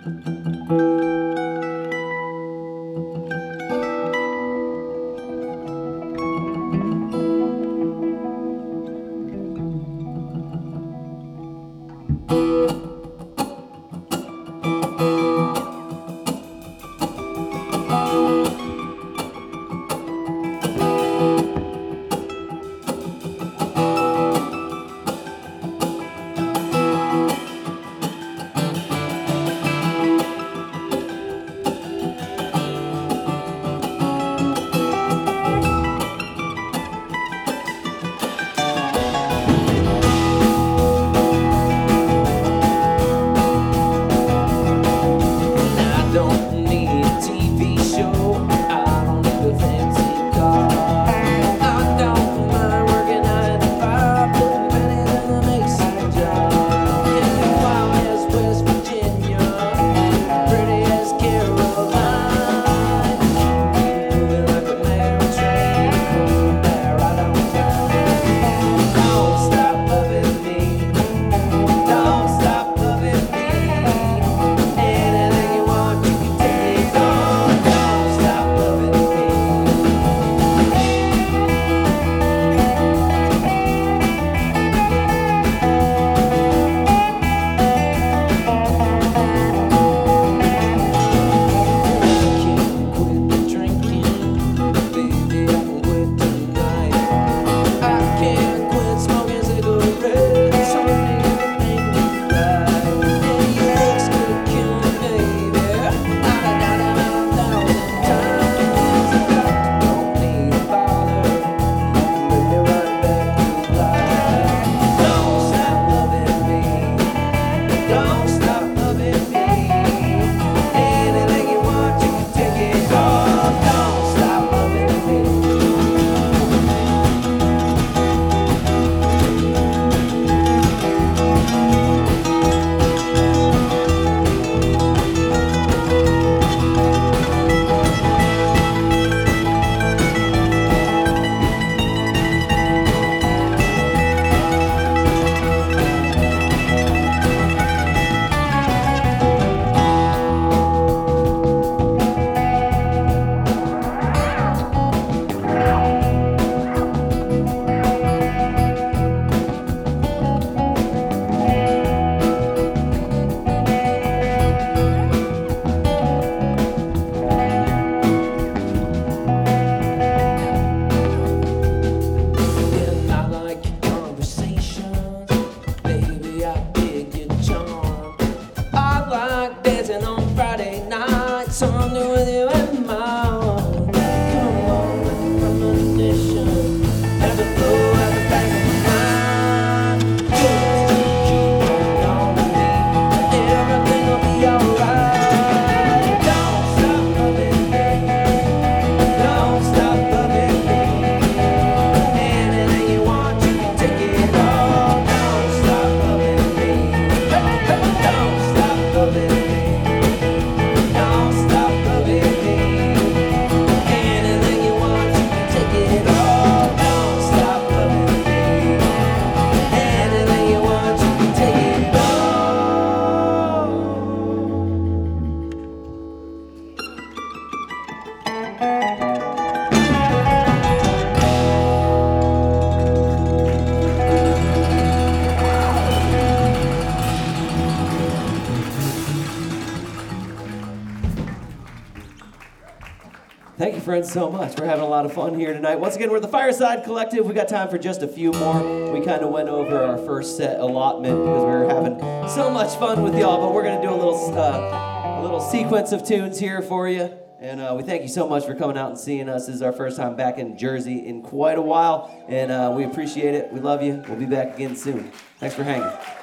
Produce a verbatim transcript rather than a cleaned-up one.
Thank you, friends, so much. We're having a lot of fun here tonight. Once again, we're the Fireside Collective. We got time for just a few more. We kind of went over our first set allotment because we were having so much fun with y'all, but we're going to do a little, uh, a little sequence of tunes here for you. And uh, we thank you so much for coming out and seeing us. This is our first time back in Jersey in quite a while, and uh, we appreciate it. We love you. We'll be back again soon. Thanks for hanging.